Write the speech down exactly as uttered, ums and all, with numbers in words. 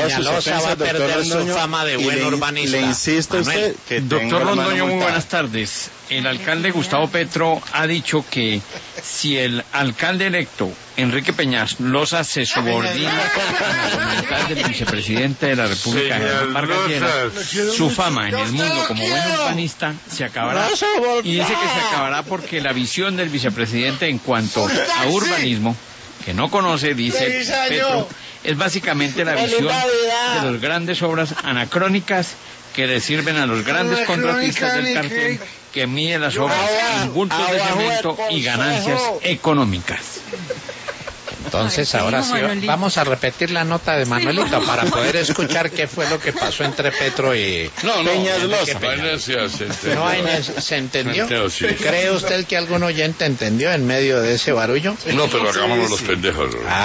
Peñalosa va a perder su fama de buen urbanista. Le insisto a usted que Doctor Londoño, muy buenas tardes. El alcalde Gustavo Petro ha dicho que si el alcalde electo, Enrique Peñalosa, se subordina a la voluntad del vicepresidente de la República, Germán Vargas Lleras, su fama en el mundo como buen urbanista se acabará. Y dice que se acabará porque la visión del vicepresidente en cuanto a urbanismo, que no conoce, dice Petro, es básicamente la visión de las grandes obras anacrónicas que le sirven a los grandes contratistas del cartel, que miden las obras en bultos de cemento y ganancias económicas. Entonces, ahora sí, vamos a repetir la nota de Manuelito para poder escuchar qué fue lo que pasó entre Petro y no, no, Peñalosa. No hay, ¿se entendió? ¿Cree usted que algún oyente entendió en medio de ese barullo? No, pero hagámonos los pendejos.